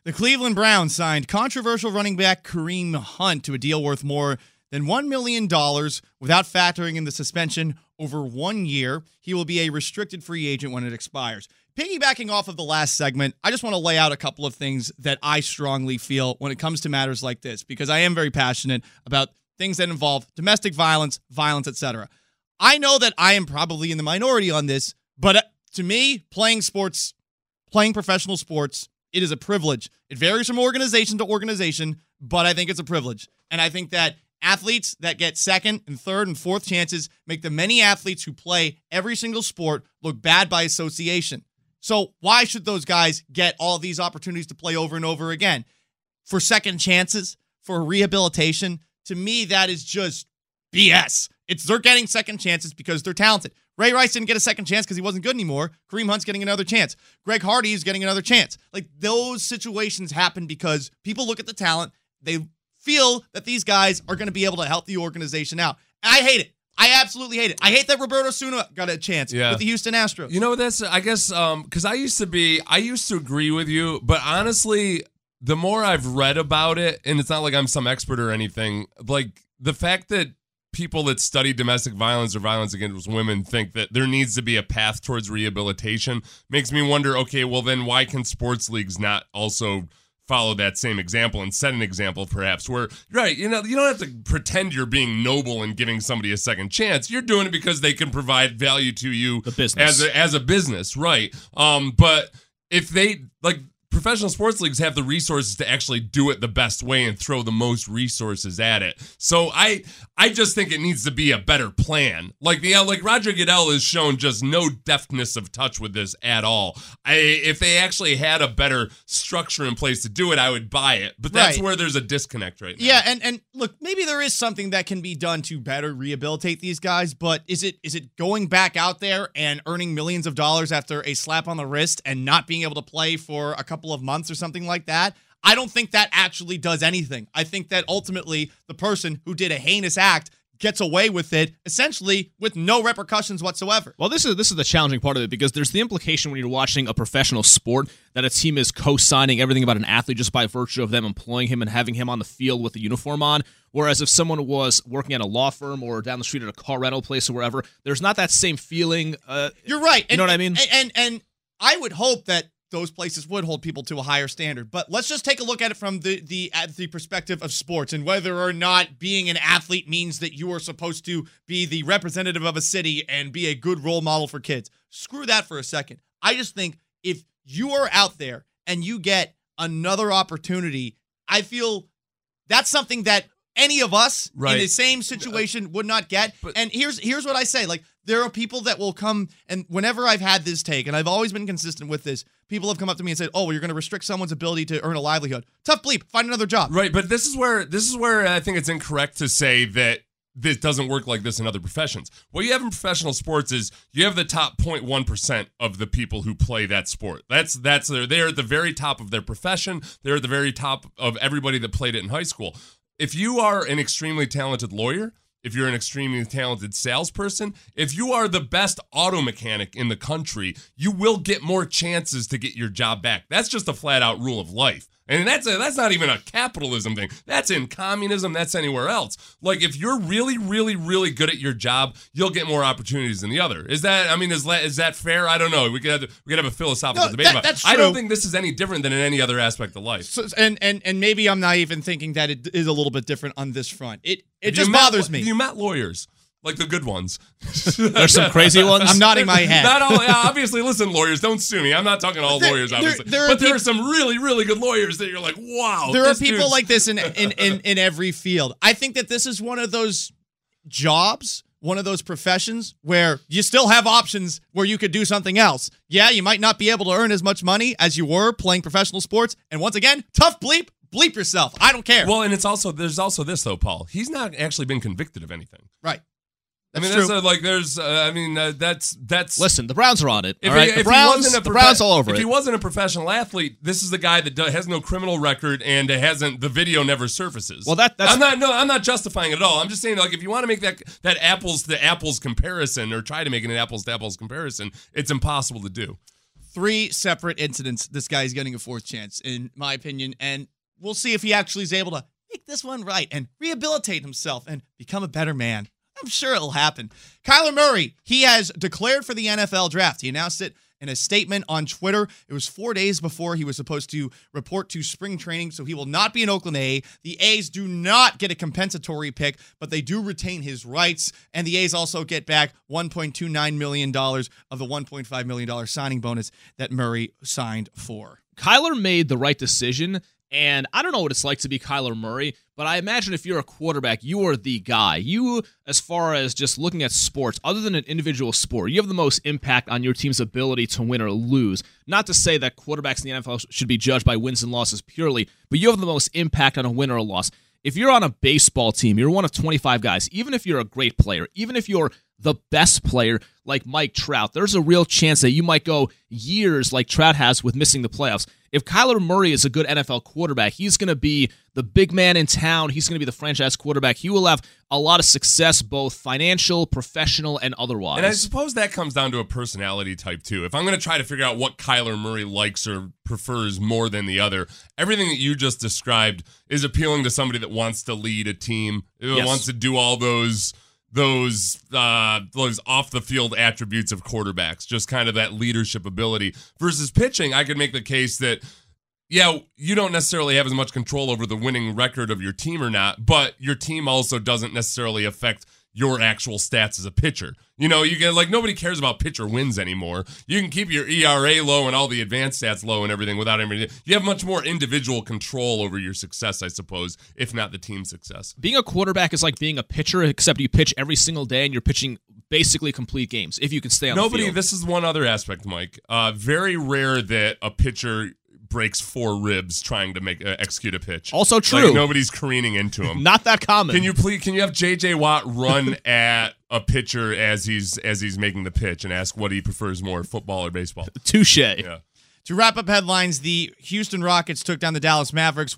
The Cleveland Browns signed controversial running back Kareem Hunt to a deal worth more than $1 million without factoring in the suspension over 1 year. He will be a restricted free agent when it expires. Piggybacking off of the last segment, I just want to lay out a couple of things that I strongly feel when it comes to matters like this, because I am very passionate about things that involve domestic violence, etc. I know that I am probably in the minority on this, but to me, playing professional sports, it is a privilege. It varies from organization to organization, but I think it's a privilege. And I think that athletes that get second and third and fourth chances make the many athletes who play every single sport look bad by association. So why should those guys get all these opportunities to play over and over again? For second chances, for rehabilitation? To me, that is just BS. They're getting second chances because they're talented. Ray Rice didn't get a second chance because he wasn't good anymore. Kareem Hunt's getting another chance. Greg Hardy is getting another chance. Like, those situations happen because people look at the talent. They feel that these guys are going to be able to help the organization out. I hate it. I absolutely hate it. I hate that Roberto Osuna got a chance with the Houston Astros. You know, that's, I guess, because I used to agree with you, but honestly, the more I've read about it, and it's not like I'm some expert or anything, like the fact that people that study domestic violence or violence against women think that there needs to be a path towards rehabilitation makes me wonder, okay, well then why can sports leagues not also follow that same example and set an example perhaps where, right, you know, you don't have to pretend you're being noble and giving somebody a second chance. You're doing it because they can provide value to you as a business, right? But if they, like, professional sports leagues have the resources to actually do it the best way and throw the most resources at it. So I just think it needs to be a better plan. Like Roger Goodell has shown just no deftness of touch with this at all. If they actually had a better structure in place to do it, I would buy it. But that's where there's a disconnect right now. Yeah, and look, maybe there is something that can be done to better rehabilitate these guys, but is it going back out there and earning millions of dollars after a slap on the wrist and not being able to play for a couple of months or something like that? I don't think that actually does anything. I think that ultimately the person who did a heinous act gets away with it essentially with no repercussions whatsoever. Well, this is the challenging part of it, because there's the implication when you're watching a professional sport that a team is co-signing everything about an athlete just by virtue of them employing him and having him on the field with the uniform on. Whereas if someone was working at a law firm or down the street at a car rental place or wherever, there's not that same feeling. You're right. You know what I mean? And I would hope that those places would hold people to a higher standard. But let's just take a look at it from the perspective of sports and whether or not being an athlete means that you are supposed to be the representative of a city and be a good role model for kids. Screw that for a second. I just think if you are out there and you get another opportunity, I feel that's something that any of us in the same situation would not get. And here's what I say. Like, there are people that will come, and whenever I've had this take, and I've always been consistent with this, people have come up to me and said, oh, well, you're going to restrict someone's ability to earn a livelihood. Tough bleep. Find another job. Right, but this is where I think it's incorrect to say that this doesn't work like this in other professions. What you have in professional sports is you have the top 0.1% of the people who play that sport. They're at the very top of their profession. They're at the very top of everybody that played it in high school. If you are an extremely talented lawyer, if you're an extremely talented salesperson, if you are the best auto mechanic in the country, you will get more chances to get your job back. That's just a flat out rule of life. And that's not even a capitalism thing. That's in communism. That's anywhere else. Like, if you're really, really, really good at your job, you'll get more opportunities than the other. Is that fair? I don't know. We could have a philosophical debate about it. That's true. I don't think this is any different than in any other aspect of life. So, and maybe I'm naive in thinking that it is a little bit different on this front. It just bothers me. You met lawyers. Like the good ones. There's some crazy ones. I'm nodding my head. Not all. Obviously, listen, lawyers, don't sue me. I'm not talking all lawyers, obviously. There are some really, really good lawyers that you're like, wow. There are people like this in every field. I think that this is one of those jobs, one of those professions where you still have options where you could do something else. Yeah, you might not be able to earn as much money as you were playing professional sports. And once again, tough bleep. Bleep yourself. I don't care. Well, and there's also this, though, Paul. He's not actually been convicted of anything. Right. That's that's. Listen, the Browns are on it. The Browns all over it. If he wasn't a professional athlete, this is the guy that has no criminal record and the video never surfaces. Well, that's. I'm not justifying it at all. I'm just saying, like, if you want to make that apples to apples comparison or try to make an apples to apples comparison, it's impossible to do. 3 separate incidents, this guy is getting a 4th chance, in my opinion. And we'll see if he actually is able to make this one right and rehabilitate himself and become a better man. I'm sure it'll happen. Kyler Murray, he has declared for the NFL draft. He announced it in a statement on Twitter. It was 4 days before he was supposed to report to spring training, so he will not be in Oakland A. The A's do not get a compensatory pick, but they do retain his rights, and the A's also get back $1.29 million of the $1.5 million signing bonus that Murray signed for. Kyler made the right decision, and I don't know what it's like to be Kyler Murray, but I imagine if you're a quarterback, you are the guy. You, as far as just looking at sports, other than an individual sport, you have the most impact on your team's ability to win or lose. Not to say that quarterbacks in the NFL should be judged by wins and losses purely, but you have the most impact on a win or a loss. If you're on a baseball team, you're one of 25 guys, even if you're a great player, even if you're the best player like Mike Trout, there's a real chance that you might go years like Trout has with missing the playoffs. If Kyler Murray is a good NFL quarterback, he's going to be the big man in town. He's going to be the franchise quarterback. He will have a lot of success, both financial, professional, and otherwise. And I suppose that comes down to a personality type, too. If I'm going to try to figure out what Kyler Murray likes or prefers more than the other, everything that you just described is appealing to somebody that wants to lead a team, wants to do all those off the field attributes of quarterbacks, just kind of that leadership ability. Versus pitching, I could make the case that, yeah, you don't necessarily have as much control over the winning record of your team or not, but your team also doesn't necessarily affect your actual stats as a pitcher. You know, you get like nobody cares about pitcher wins anymore. You can keep your ERA low and all the advanced stats low and everything without everything. You have much more individual control over your success, I suppose, if not the team's success. Being a quarterback is like being a pitcher, except you pitch every single day and you're pitching basically complete games if you can stay on the field. This is one other aspect, Mike. Very rare that a pitcher breaks 4 ribs trying to execute a pitch. Also true. Like nobody's careening into him. Not that common. Can you have J.J. Watt run at a pitcher as he's making the pitch and ask what he prefers more, football or baseball? Touche. Yeah. To wrap up headlines, the Houston Rockets took down the Dallas Mavericks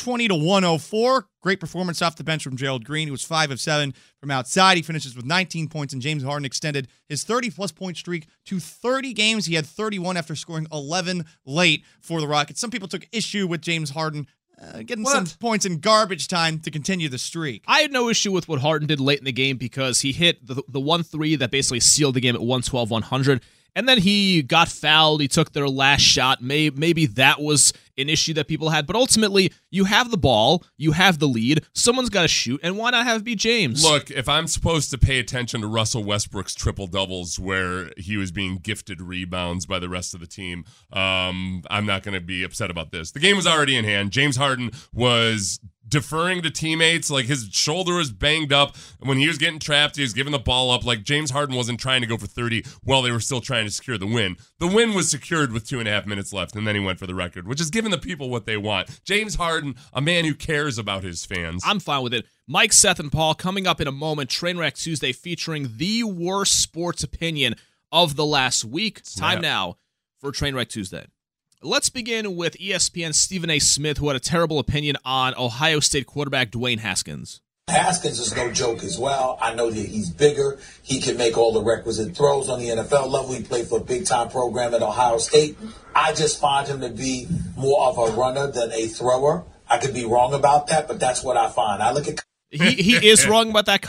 120-104. Great performance off the bench from Gerald Green, who was 5 of 7 from outside. He finishes with 19 points, and James Harden extended his 30-plus point streak to 30 games. He had 31 after scoring 11 late for the Rockets. Some people took issue with James Harden getting some points in garbage time to continue the streak. I had no issue with what Harden did late in the game because he hit the 1-3 that basically sealed the game at 112-100. And then he got fouled. He took their last shot. Maybe that was an issue that people had. But ultimately, you have the ball. You have the lead. Someone's got to shoot. And why not have it be James? Look, if I'm supposed to pay attention to Russell Westbrook's triple-doubles where he was being gifted rebounds by the rest of the team, I'm not going to be upset about this. The game was already in hand. James Harden was deferring to teammates, like his shoulder was banged up. When he was getting trapped, he was giving the ball up. Like James Harden wasn't trying to go for 30 while they were still trying to secure the win. The win was secured with 2.5 minutes left, and then he went for the record, which is giving the people what they want. James Harden, a man who cares about his fans. I'm fine with it. Mike, Seth, and Paul coming up in a moment. Trainwreck Tuesday featuring the worst sports opinion of the last week. Time now for Trainwreck Tuesday. Let's begin with ESPN's Stephen A. Smith, who had a terrible opinion on Ohio State quarterback Dwayne Haskins. Haskins is no joke as well. I know that he's bigger. He can make all the requisite throws on the NFL level. He played for a big-time program at Ohio State. I just find him to be more of a runner than a thrower. I could be wrong about that, but that's what I find. I look at He is wrong about that.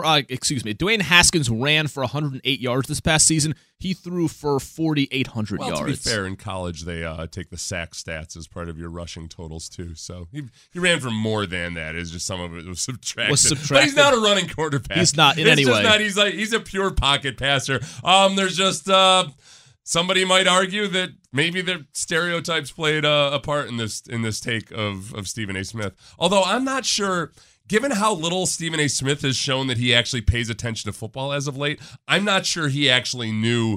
Dwayne Haskins ran for 108 yards this past season. He threw for 4,800 yards. To be fair, in college they take the sack stats as part of your rushing totals too. So he ran for more than that. It's just some of it was subtracted. But he's not a running quarterback. He's not in any way. He's a pure pocket passer. There's just somebody might argue that maybe the stereotypes played a part in this take of Stephen A. Smith. Although I'm not sure. Given how little Stephen A. Smith has shown that he actually pays attention to football as of late, I'm not sure he actually knew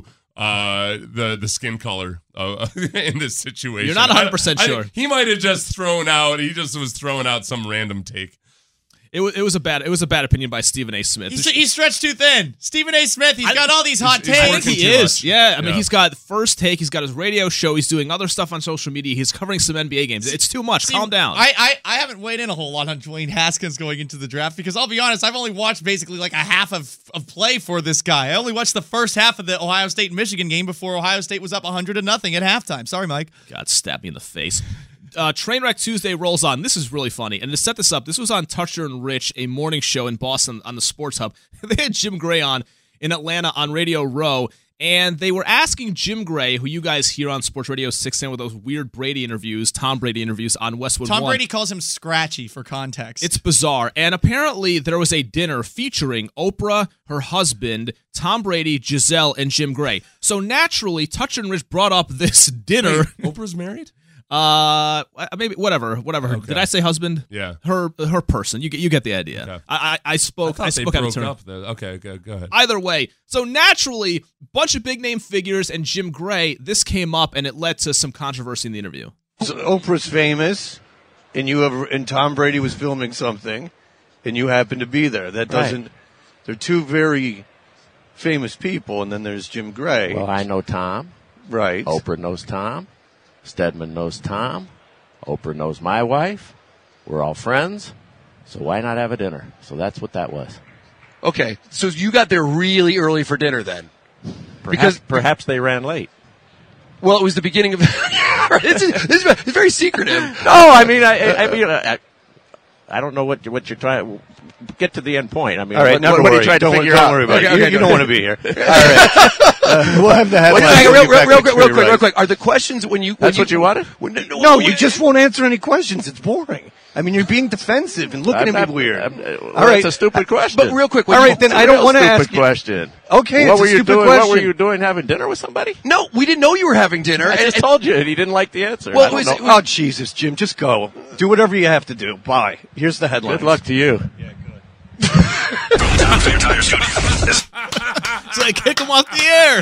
the skin color in this situation. You're not 100% sure. He might have just he was throwing out some random take. It was a bad opinion by Stephen A. Smith. He's stretched too thin. Stephen A. Smith, he's got all these hot takes. I think he is. much. Yeah, I mean, he's got First Take. He's got his radio show. He's doing other stuff on social media. He's covering some NBA games. It's too much. Calm down. I haven't weighed in a whole lot on Dwayne Haskins going into the draft because I'll be honest, I've only watched basically like a half of play for this guy. I only watched the first half of the Ohio State-Michigan game before Ohio State was up 100-0 at halftime. Sorry, Mike. God, stab me in the face. Trainwreck Tuesday rolls on. This is really funny. And to set this up, this was on Toucher and Rich, a morning show in Boston on the Sports Hub. They had Jim Gray on in Atlanta on Radio Row, and they were asking Jim Gray, who you guys hear on Sports Radio 610 with those weird Brady interviews, Tom Brady interviews on Westwood Tom One. Brady calls him Scratchy for context. It's bizarre. And apparently there was a dinner featuring Oprah, her husband, Tom Brady, Giselle, and Jim Gray. So naturally, Toucher and Rich brought up this dinner. Wait, Oprah's married? Maybe whatever. Okay. Did I say husband? Yeah. Her person. You get the idea. Okay. I spoke. I I thought they spoke out of broke turn. up. Okay, go ahead. Either way, so naturally, bunch of big name figures and Jim Gray. This came up and it led to some controversy in the interview. So Oprah's famous, and Tom Brady was filming something, and you happen to be there. That doesn't. Right. They're two very famous people, and then there's Jim Gray. Well, I know Tom. Right. Oprah knows Tom. Stedman knows Tom. Oprah knows my wife. We're all friends. So why not have a dinner? So that's what that was. Okay, so you got there really early for dinner then? Perhaps they ran late. Well, it was the beginning of. It's very secretive. No, I mean, I don't know what you're trying. Get to the end point. I mean, all right, what are you trying to figure out? Don't worry about it. Okay, you don't want to be here. All right. We'll have the headline. Real quick. Are the questions when you? That's what you wanted? No, you just won't answer any questions. It's boring. I mean, you're being defensive and looking at me weird. All right, it's a stupid question. But real quick. All right, then I don't want to ask. Stupid question. Okay, what it's were a you stupid doing? question. What were you doing? Having dinner with somebody? No, we didn't know you were having dinner. I just told you, and he didn't like the answer. Well, Oh, Jesus, Jim, just go. Do whatever you have to do. Bye. Here's the headline. Good luck to you. Yeah, good. So I kick him off the air.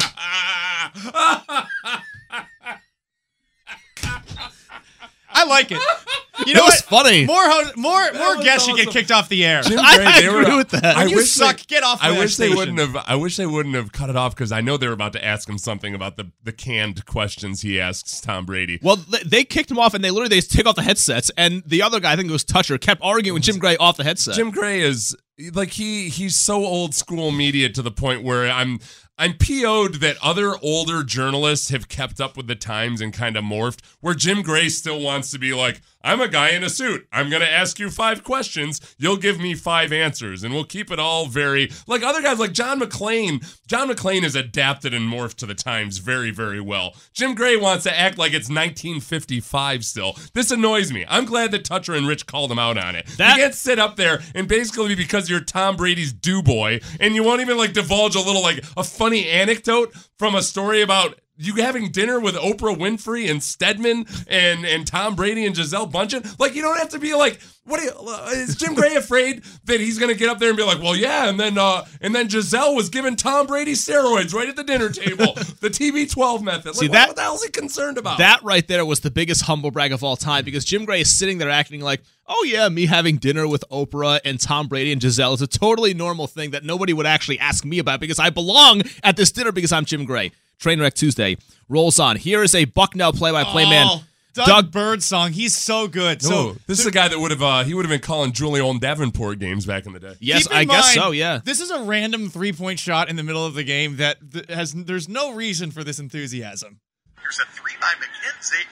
I like it. You know was what? funny. More guests should get kicked off the air. I agree with that. When you suck, get off. I that wish they station. wouldn't have. I wish they wouldn't have cut it off because I know they were about to ask him something about the canned questions he asks Tom Brady. Well, they kicked him off, and they take off the headsets, and the other guy, I think it was Toucher, kept arguing with Jim Gray off the headset. Jim Gray is like he's so old school media to the point where I'm PO'd that other older journalists have kept up with the times and kind of morphed, where Jim Gray still wants to be like, I'm a guy in a suit. I'm going to ask you 5 questions. You'll give me 5 answers, and we'll keep it all very, like other guys like John McClane. John McClane has adapted and morphed to the times very, very well. Jim Gray wants to act like it's 1955 still. This annoys me. I'm glad that Toucher and Rich called him out on it. You can't sit up there and basically because you're Tom Brady's do boy, and you won't even like divulge a little like a funny anecdote from a story about you having dinner with Oprah Winfrey and Stedman and Tom Brady and Giselle Bundchen. Like, you don't have to be like, is Jim Gray afraid that he's going to get up there and be like, well, yeah, and then Giselle was giving Tom Brady steroids right at the dinner table, the TB12 method. See, what the hell is he concerned about? That right there was the biggest humble brag of all time because Jim Gray is sitting there acting like, oh yeah, me having dinner with Oprah and Tom Brady and Giselle is a totally normal thing that nobody would actually ask me about because I belong at this dinner because I'm Jim Gray. Trainwreck Tuesday rolls on. Here is a Bucknell play-by-play man. Doug Birdsong. He's so good. So this is a guy that would have been calling Julian Davenport games back in the day. Yes, I guess so. Yeah. This is a random 3-point shot in the middle of the game that there's no reason for this enthusiasm. Here's a 3 by McKenzie.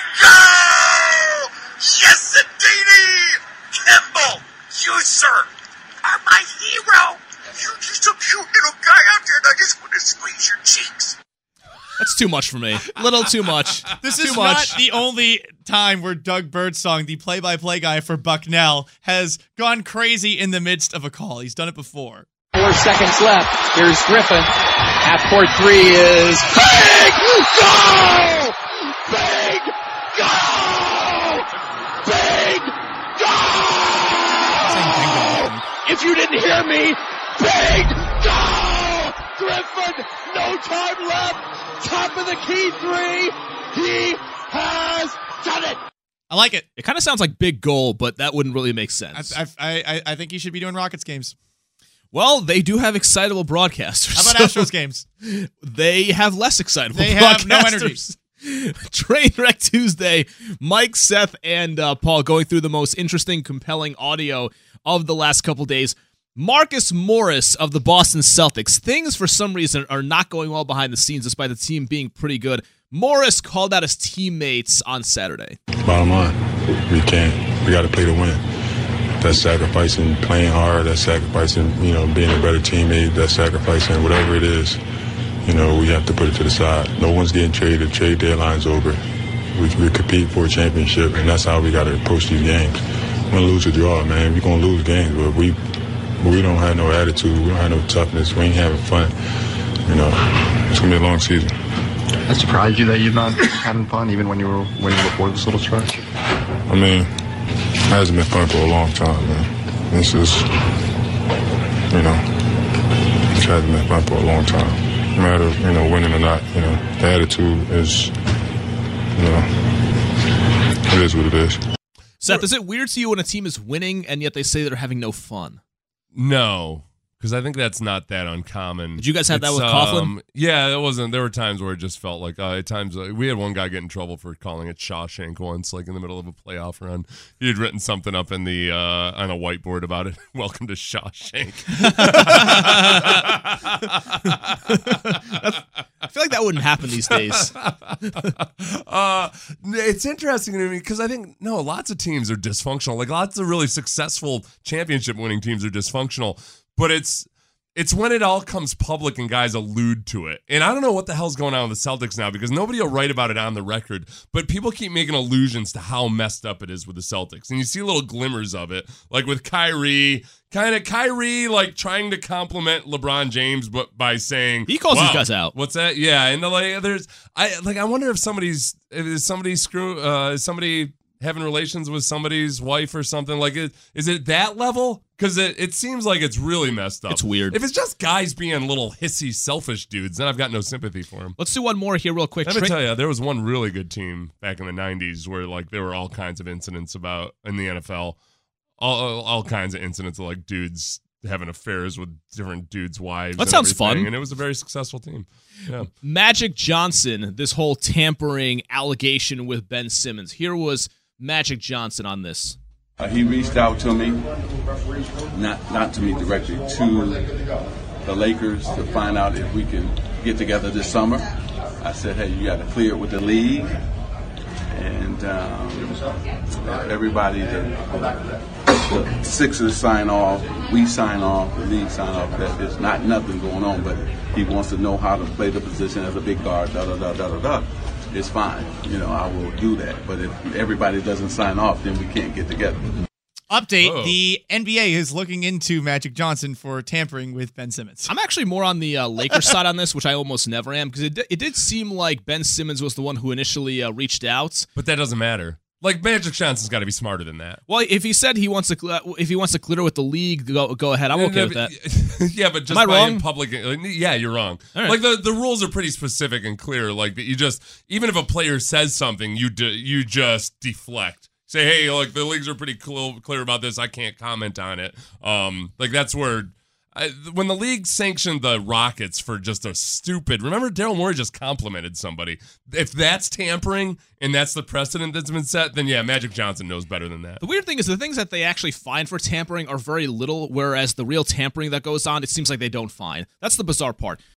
Bingo! Yes, indeedy! Kimball, you, sir, are my hero. You're just a cute little guy out there, and I just want to squeeze your cheeks. That's too much for me. A little too much. This too is much. not the only time where Doug Birdsong, the play-by-play guy for Bucknell, has gone crazy in the midst of a call. He's done it before. 4 seconds left. Here's Griffin. Half-court 3 is big! Go! Big! Go! Big! Go! If you didn't hear me, big! Go! Griffin, no time left. Top of the key 3. He has done it. I like it. It kind of sounds like big goal, but that wouldn't really make sense. I think he should be doing Rockets games. Well, they do have excitable broadcasters. How about Astros games? They have less excitable They broadcasters. have no energy. Trainwreck Tuesday. Mike, Seth, and Paul going through the most interesting, compelling audio of the last couple days. Marcus Morris of the Boston Celtics. Things, for some reason, are not going well behind the scenes, despite the team being pretty good. Morris called out his teammates on Saturday. Bottom line, we got to play to win. That's sacrificing playing hard. That's sacrificing, being a better teammate. That's sacrificing whatever it is. We have to put it to the side. No one's getting traded. Trade deadline's over. We compete for a championship, and that's how we got to approach these games. We're going to lose or draw, man. We're going to lose games, but we don't have no attitude. We don't have no toughness. We ain't having fun. It's going to be a long season. That surprised you that you're not having fun even when you were winning before this little stretch? I mean, it hasn't been fun for a long time, man. This is, it hasn't been fun for a long time. No matter, winning or not, the attitude is, it is what it is. Seth, is it weird to you when a team is winning and yet they say they're having no fun? No, because I think that's not that uncommon. Did you guys have that with Coughlin? Yeah, it wasn't. There were times where it just felt like, at times, we had one guy get in trouble for calling it Shawshank once, like in the middle of a playoff run. He had written something up in the on a whiteboard about it. Welcome to Shawshank. I feel like that wouldn't happen these days. It's interesting to me because I think, lots of teams are dysfunctional. Like lots of really successful championship winning teams are dysfunctional. But it's when it all comes public and guys allude to it. And I don't know what the hell's going on with the Celtics now because nobody will write about it on the record. But people keep making allusions to how messed up it is with the Celtics. And you see little glimmers of it. Like with Kyrie like trying to compliment LeBron James but by saying he calls these guys out. What's that? Yeah. And I wonder if somebody having relations with somebody's wife or something. Like, is it that level? Because it seems like it's really messed up. It's weird. If it's just guys being little hissy, selfish dudes, then I've got no sympathy for them. Let's do one more here real quick. Let me tell you, there was one really good team back in the 90s where, there were all kinds of incidents in the NFL. All kinds of incidents of, dudes having affairs with different dudes' wives. That sounds fun. And it was a very successful team. Yeah. Magic Johnson, this whole tampering allegation with Ben Simmons. Here was Magic Johnson on this. He reached out to me, not to me directly, to the Lakers to find out if we can get together this summer. I said, hey, you got to clear it with the league. And everybody, the Sixers sign off, we sign off, the league sign off. That there's nothing going on, but he wants to know how to play the position as a big guard, da-da-da-da-da-da. It's fine. I will do that. But if everybody doesn't sign off, then we can't get together. Update, the NBA is looking into Magic Johnson for tampering with Ben Simmons. I'm actually more on the Lakers side on this, which I almost never am, because it did seem like Ben Simmons was the one who initially reached out. But that doesn't matter. Magic Johnson's got to be smarter than that. Well, if he said he wants to clear with the league, go ahead. I'm okay with that. Yeah, but just Am I by wrong? in public, yeah, you're wrong. All right. The rules are pretty specific and clear. That you just, even if a player says something, you just deflect. Say, hey, the leagues are pretty clear about this. I can't comment on it. That's where. When the league sanctioned the Rockets for just a stupid... Remember, Daryl Morey just complimented somebody. If that's tampering and that's the precedent that's been set, then yeah, Magic Johnson knows better than that. The weird thing is the things that they actually fine for tampering are very little, whereas the real tampering that goes on, it seems like they don't fine. That's the bizarre part.